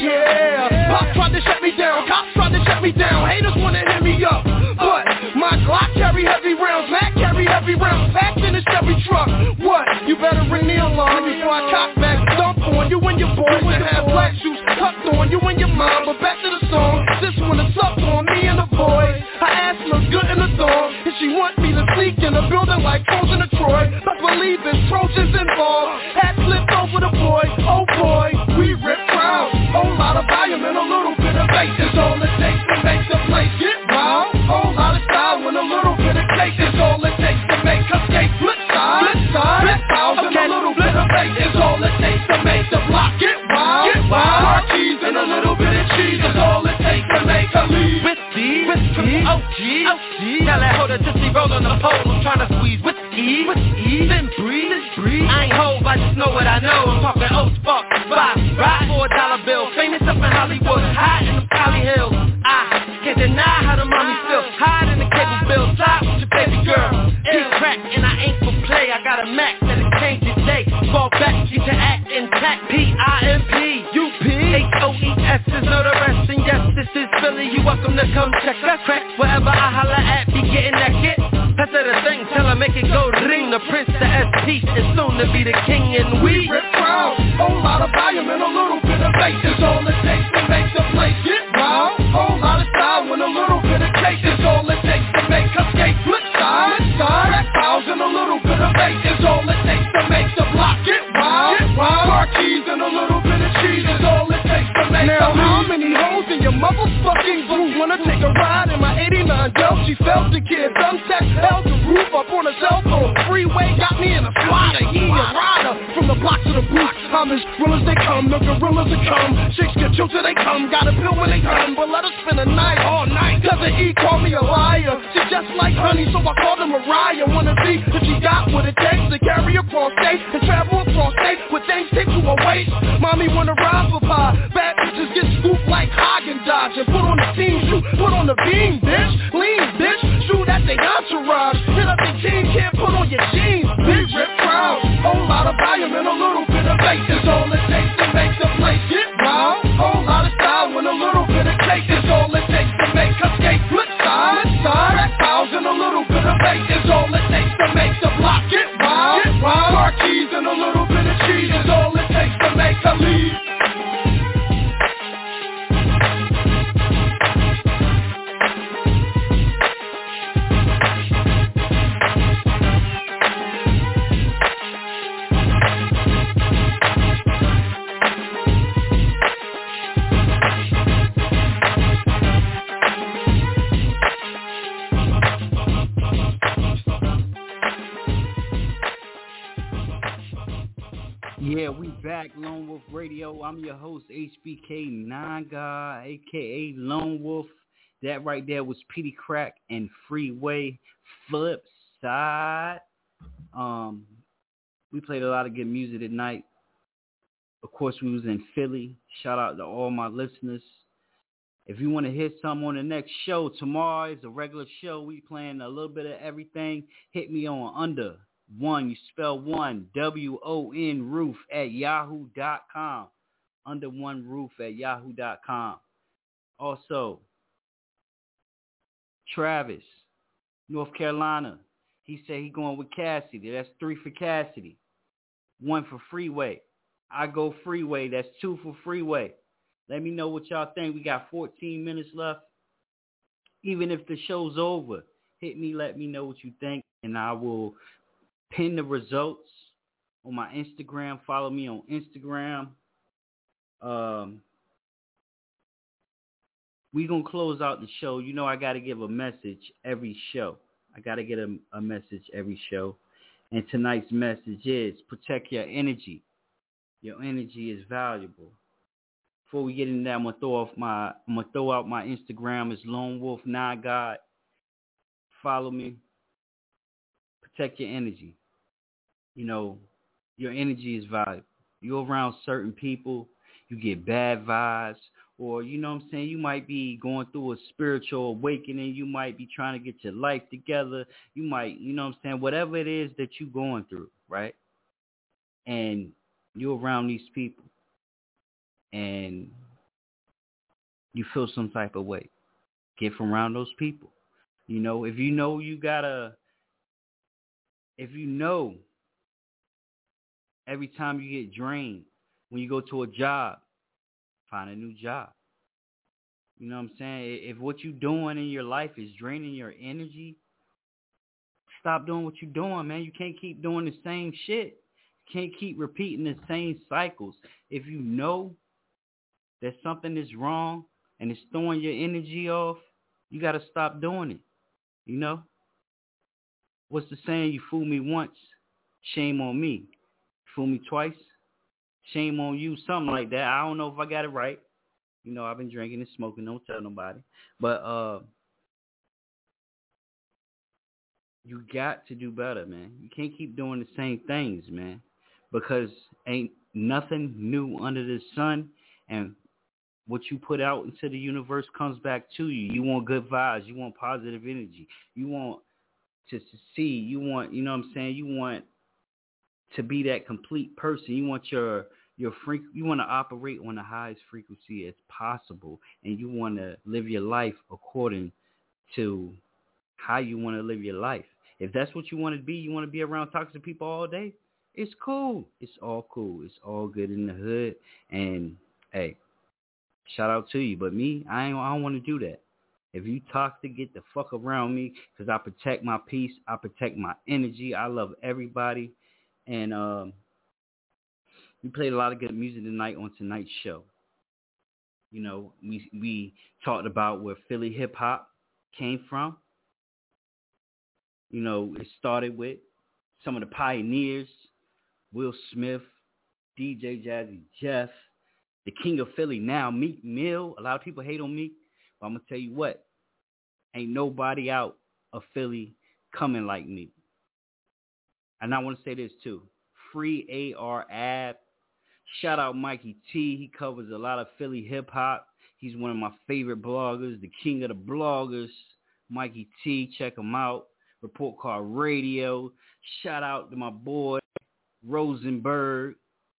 Yeah, Pop tried to shut me down, cops tried to shut me down, haters wanna hit me up, but my Glock carry heavy rounds, Mac carry heavy rounds, packed in a Chevy truck. What? You better ring the alarm before I cock back, dump on you and your boys and have black shoes tucked on you and your mom. But back to the song, this one is up on me and the boys. Her ass looks good in the thong, and she want me to sneak in the building like Trojan to Troy. But believe it's Trojans involved. Hat flipped over the boy, oh boy, we rip crowds. Whole lot of volume and a little bit of bass is all it takes to make the place get wild. Whole lot of style and a little bit of cake is all it takes to make a skate flip side, flip side, flip house and a little bit of bass is all it takes to make the block get wild. Get wild. Car keys and a little bit of cheese is all it takes to make a lead. Whiskey, whiskey, O G, O G. Tell that hoe to just be rolling the pole. I'm trying to squeeze whiskey, whiskey, then breathe, then breathe. I ain't hope, I just know what I know. I'm talking old spark, five, right for a dollar bill. Famous up in Hollywood, high in the Cali Hills. I can't deny how the mommy feel. Hide in the cable bill, slide with your baby girl. Big crack and I ain't for play. I got a Mac that it changed today. Fall back, get your act intact. P I M P U P H O E S is know the rest. And yes, this is Philly. You welcome to come check that crack. Wherever I holla at, be getting that kit. That's the thing, tell her make it go ring. The prince, the S P is soon to be the king. And we rip crowd. Whole lot of volume and a little bit of bass is all it takes to make the place get wild. Whole lot of style and a little bit of cake is all it takes to make a skate flip side, flip side. Rack files and a little bit of bass is all it takes to make the block get wild. Get wild. Car keys and a little bit of cheese is all it takes to make now, the how many hoes in your motherfucking group wanna take a ride in my eighty-nine Del? She felt the kid, done sex, held the roof up on a cell phone. Freeway got me in a slider, he a rider. From the block to the booth, I'm as real as they come, the gorillas that come. Chicks get chilled till they come, got a pill when they come. But let us spend a night, all night. Doesn't he call me a liar? She just like honey, so I called her Mariah. Wanna see if she got what it takes to carry across state and travel across state with things stick to her waist. Mommy wanna ride for pie, bad bitches get scooped like Haagen-Dazs. And put on the team shoe, put on the beam, bitch. Lean, bitch, shoot at the entourage. Hit up the team, can't put on your jeans, bitch. Rip crowd, whole lot of volume and a little bit of bass is all it takes to make the place get wild. Whole lot of style and a little bit of cake is all it takes to make a skate flip side, flip side. Rack files and a little bit of bass is all it takes to make the block get wild. Get wild. Car keys and a little bit of cheese is all it takes to make a lead. Yeah, we back, Lone Wolf Radio. I'm your host, H B K nine God, a k a. Lone Wolf. That right there was Petey Crack and Freeway Flip Side. Um, we played a lot of good music tonight. Of course, we was in Philly. Shout out to all my listeners. If you want to hear something on the next show, tomorrow is a regular show. We playing a little bit of everything. Hit me on under one, you spell one, W O N roof at yahoo dot com. Under one roof at yahoo dot com. Also, Travis, North Carolina. He said he going with Cassidy. That's three for Cassidy. One for Freeway. I go Freeway. That's two for Freeway. Let me know what y'all think. We got fourteen minutes left. Even if the show's over, hit me, let me know what you think, and I will pin the results on my Instagram. Follow me on Instagram. Um, we gonna close out the show. You know I gotta give a message every show. I gotta get a, a message every show. And tonight's message is protect your energy. Your energy is valuable. Before we get into that, I'm gonna throw off my I'm gonna throw out my Instagram. It's Lone Wolf Nine God. Follow me. Protect your energy. You know, your energy is valuable. You're around certain people, you get bad vibes, or you know what I'm saying, you might be going through a spiritual awakening, you might be trying to get your life together, you might, you know what I'm saying, whatever it is that you're going through, right? And you're around these people and you feel some type of way. Get from around those people. You know, if you know you gotta, if you know every time you get drained, when you go to a job, find a new job. You know what I'm saying? If what you're doing in your life is draining your energy, stop doing what you're doing, man. You can't keep doing the same shit. You can't keep repeating the same cycles. If you know that something is wrong and it's throwing your energy off, you got to stop doing it. You know? What's the saying? You fool me once, shame on me. Fool me twice, shame on you, something like that. I don't know if I got it right. You know, I've been drinking and smoking, don't tell nobody. But uh, you got to do better, man. You can't keep doing the same things, man, because ain't nothing new under the sun, and what you put out into the universe comes back to you. You want good vibes. You want positive energy. You want to succeed. You want, you know what I'm saying, you want to be that complete person. You want your your freak you want to operate on the highest frequency as possible, and you want to live your life according to how you want to live your life. If that's what you want to be, you want to be around toxic people all day, it's cool. It's all cool. It's all good in the hood. And hey, shout out to you. But me, I ain't I don't want to do that. If you toxic, get the fuck around me, because I protect my peace. I protect my energy. I love everybody. And um, we played a lot of good music tonight on tonight's show. You know, we we talked about where Philly hip hop came from. You know, it started with some of the pioneers, Will Smith, D J Jazzy Jeff, the king of Philly now, Meek Mill. A lot of people hate on Meek, but I'm gonna tell you what, ain't nobody out of Philly coming like Meek. And I want to say this too. Free A R Ab. Shout out Mikey T. He covers a lot of Philly hip hop. He's one of my favorite bloggers, the king of the bloggers. Mikey T. Check him out. Report Card Radio. Shout out to my boy Rosenberg.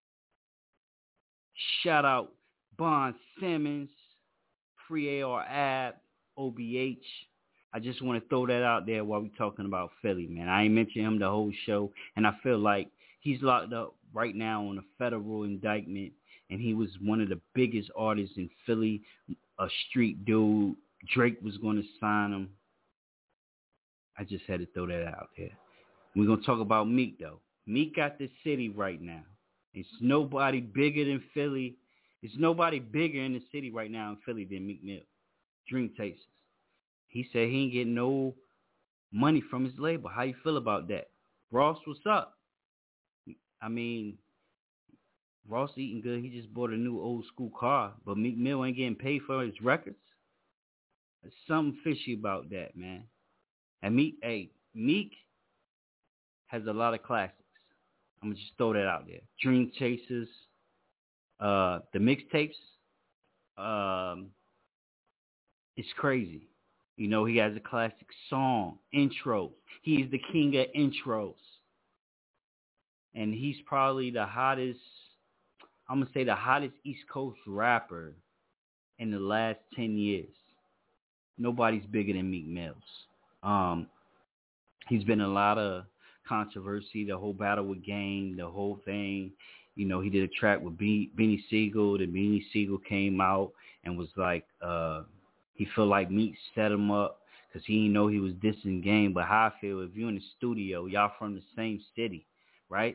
Shout out Bon Simmons. Free A R Ab. O B H. I just want to throw that out there while we're talking about Philly, man. I ain't mentioned him the whole show, and I feel like he's locked up right now on a federal indictment, and he was one of the biggest artists in Philly, a street dude. Drake was going to sign him. I just had to throw that out there. We're going to talk about Meek, though. Meek got this city right now. It's nobody bigger than Philly. It's nobody bigger in the city right now in Philly than Meek Mill. Dream Chasers. He said he ain't getting no money from his label. How you feel about that? Ross, what's up? I mean, Ross eating good. He just bought a new old school car, but Meek Mill ain't getting paid for his records. There's something fishy about that, man. And Meek, hey, Meek has a lot of classics. I'm going to just throw that out there. Dream Chasers, uh, the mixtapes, um, it's crazy. You know, he has a classic song, intros. He is the king of intros. And he's probably the hottest, I'm going to say the hottest East Coast rapper in the last ten years. Nobody's bigger than Meek Mills. Um, he's been in a lot of controversy, the whole battle with Game, the whole thing. You know, he did a track with Be- Beanie Siegel. The Beanie Siegel came out and was like, uh, he felt like Meek set him up because he didn't know he was dissing Game. But how I feel, if you're in the studio, y'all from the same city, right?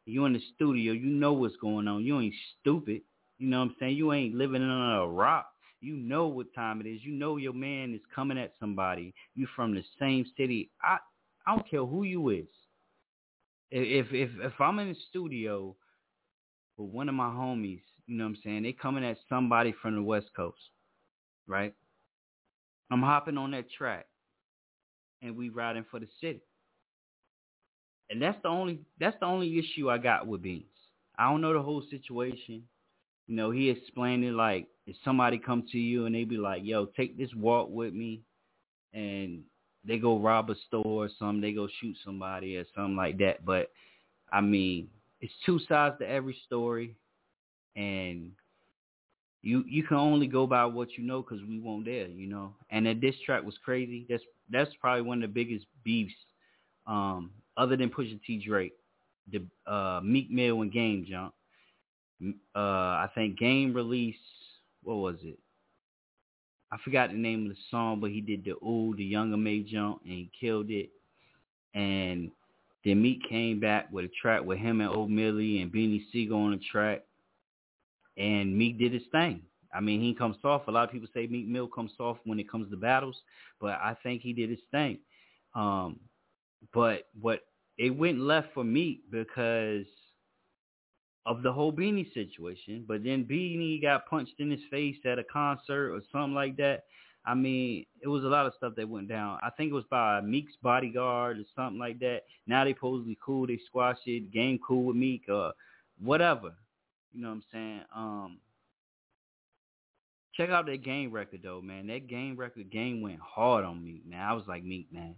You in the studio, you know what's going on. You ain't stupid. You know what I'm saying? You ain't living under a rock. You know what time it is. You know your man is coming at somebody. You from the same city. I I don't care who you is. If if if I'm in the studio with one of my homies, you know what I'm saying, they coming at somebody from the West Coast, right? I'm hopping on that track and we riding for the city. And that's the only that's the only issue I got with Beans. I don't know the whole situation. You know, he explained it like if somebody come to you and they be like, yo, take this walk with me, and they go rob a store or something, they go shoot somebody or something like that. But, I mean, it's two sides to every story, and you you can only go by what you know because we weren't there, you know. And that diss track was crazy. That's that's probably one of the biggest beefs, um, other than Pusha T Drake, the uh, Meek Mill and Game jump. Uh, I think Game released, what was it? I forgot the name of the song, but he did the Ooh, the Younger May jump, and he killed it. And then Meek came back with a track with him and Old Millie and Beanie Siegel on the track, and Meek did his thing. I mean, he comes soft. A lot of people say Meek Mill comes soft when it comes to battles, but I think he did his thing. Um, but what it went left for Meek because of the whole Beanie situation, but then Beanie got punched in his face at a concert or something like that. I mean, it was a lot of stuff that went down. I think it was by Meek's bodyguard or something like that. Now they supposedly cool. They squashed it. Game cool with Meek or whatever. You know what I'm saying? Um, check out that Game record, though, man. That Game record, Game went hard on Meek, man. I was like, Meek, man.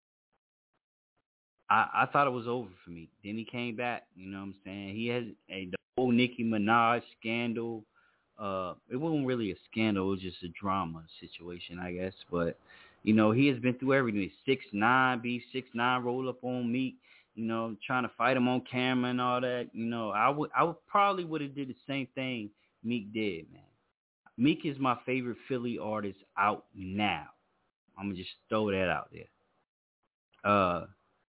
I, I thought it was over for me. Then he came back, you know what I'm saying? He has a the whole Nicki Minaj scandal. Uh, it wasn't really a scandal. It was just a drama situation, I guess. But, you know, he has been through everything. six nine, B six nine roll up on Meek, you know, trying to fight him on camera and all that. You know, I would I would probably would have did the same thing Meek did, man. Meek is my favorite Philly artist out now. I'm going to just throw that out there. Uh,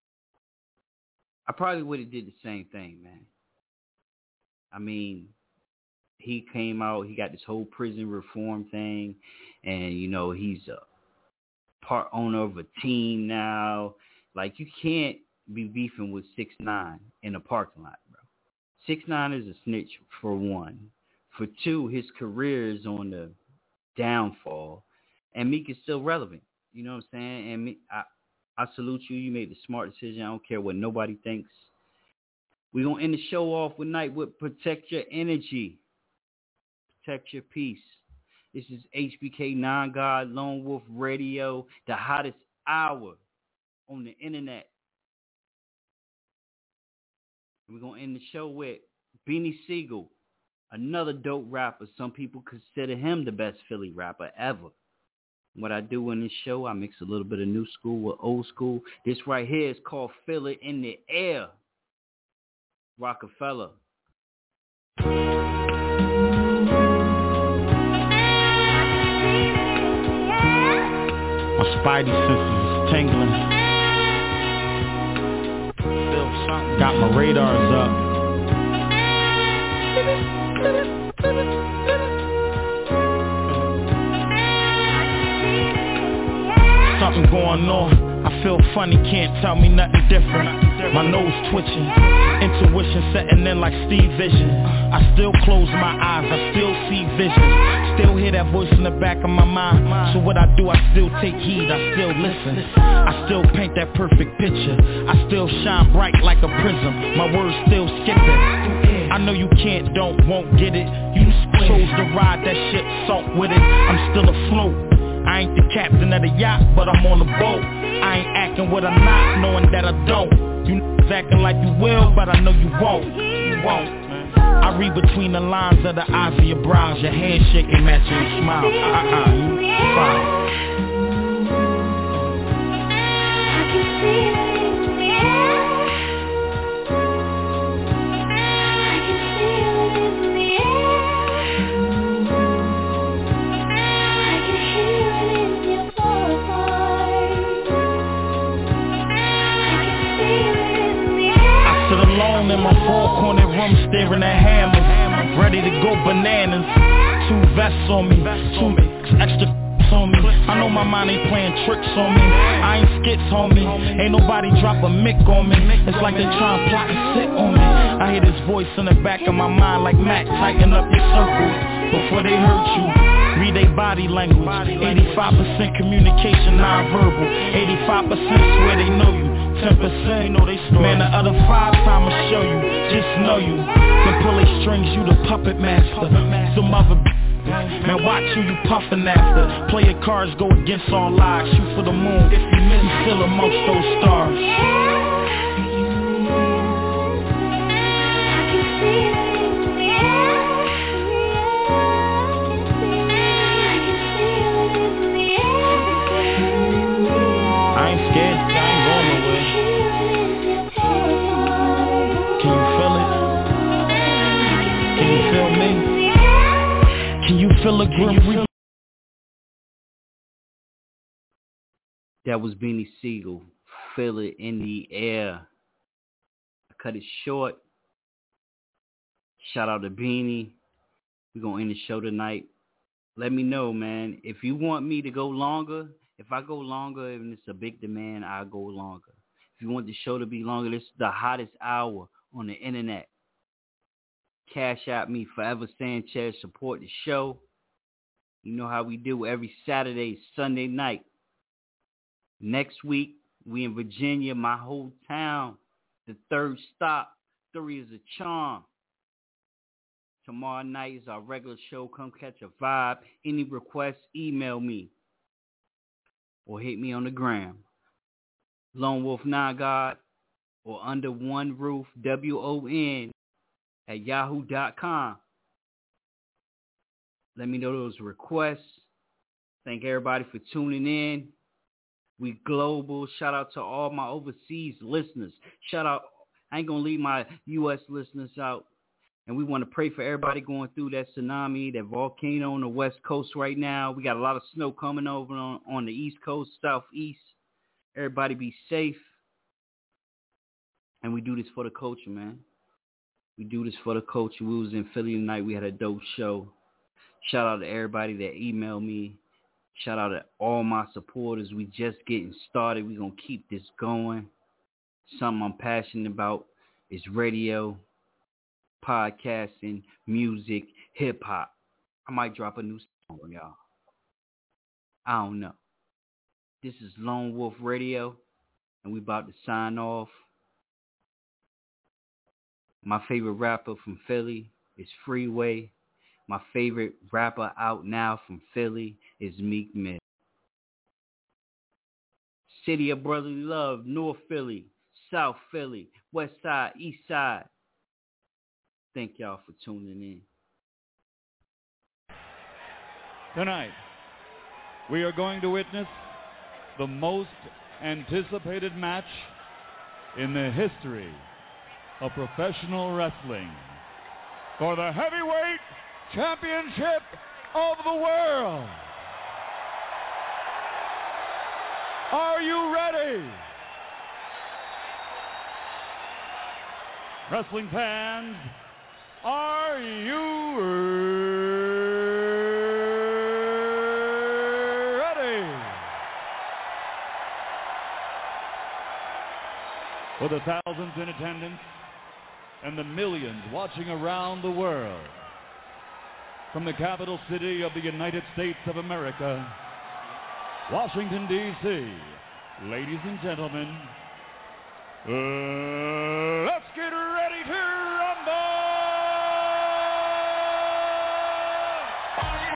I probably would have did the same thing, man. I mean, he came out, he got this whole prison reform thing, and, you know, he's a part owner of a team now. Like, you can't be beefing with six nine in a parking lot, bro. six nine is a snitch, for one. For two, his career is on the downfall, and Meek is still relevant. You know what I'm saying? And Meek, I, I salute you. You made the smart decision. I don't care what nobody thinks. We're going to end the show off with night with Protect Your Energy. Protect your peace. This is H B K nine God Lone Wolf Radio, the hottest hour on the internet. We're going to end the show with Beanie Siegel, another dope rapper. Some people consider him the best Philly rapper ever. What I do in this show, I mix a little bit of new school with old school. This right here is called Feel It in the Air. Rockefeller. My spidey senses is tingling. Got my radars up. Something going on, I feel funny, can't tell me nothing different. My nose twitching, intuition setting in like Steve Vision. I still close my eyes, I still see vision. Still hear that voice in the back of my mind. So what I do, I still take heed, I still listen. I still paint that perfect picture. I still shine bright like a prism. My words still skipping. I know you can't, don't, won't get it. You chose to ride that shit, salt with it. I'm still afloat. I ain't the captain of the yacht, but I'm on the boat. I ain't acting what I'm not, knowing that I don't. You n***s acting like you will, but I know you won't. You won't. I read between the lines of the eyes of your brows. Your handshake ain't matching your smile. Uh-uh, you fine. I can see it in the air. I can feel it in the air. Alone in my four ready to go bananas. Two vests on me, two extra on me. I know my mind ain't playing tricks on me. I ain't skits, homie. Ain't nobody drop a mic on me. It's like they tryna plot and sit on me. I hear this voice in the back of my mind like Mac, tighten up your circle before they hurt you. Read they body language. eighty-five percent communication non-verbal. eighty-five percent swear they know you. ten percent know they story. Man, the other five I'ma show you. Just know you. Then pull they strings, you the puppet master. Some other man, watch who you puffin' after. Play your cards, go against all odds. Shoot for the moon, if you miss, you still amongst those stars. I ain't scared, I ain't going nowhere. Can you feel it? Can you feel me? Can you feel a grim reaper? That was Beanie Sigel. Feel it in the air. I cut it short. Shout out to Beanie. We're going to end the show tonight. Let me know, man. If you want me to go longer, if I go longer and it's a big demand, I'll go longer. If you want the show to be longer, this is the hottest hour on the internet. Cash out me, Forever Sanchez, support the show. You know how we do every Saturday, Sunday night. Next week, we in Virginia, my whole town. The third stop, three is a charm. Tomorrow night is our regular show. Come catch a vibe. Any requests, email me. Or hit me on the gram. Lone Wolf Nine God or Under One Roof, W O N, at yahoo dot com. Let me know those requests. Thank everybody for tuning in. We global. Shout out to all my overseas listeners. Shout out. I ain't going to leave my U S listeners out. And we want to pray for everybody going through that tsunami, that volcano on the West Coast right now. We got a lot of snow coming over on, on the East Coast, Southeast. Everybody be safe. And we do this for the culture, man. We do this for the culture. We was in Philly tonight. We had a dope show. Shout out to everybody that emailed me. Shout out to all my supporters. We just getting started. We're going to keep this going. Something I'm passionate about is radio, podcasting, music, hip-hop. I might drop a new song, y'all. I don't know. This is Lone Wolf Radio, and we about to sign off. My favorite rapper from Philly is Freeway. My favorite rapper out now from Philly is Meek Mill. City of Brotherly Love, North Philly, South Philly, West Side, East Side. Thank y'all for tuning in. Tonight, we are going to witness the most anticipated match in the history of professional wrestling for the heavyweight championship of the world. Are you ready? Wrestling fans, are you ready? For the thousands in attendance and the millions watching around the world, from the capital city of the United States of America, Washington, D C, ladies and gentlemen, uh, let's get ready.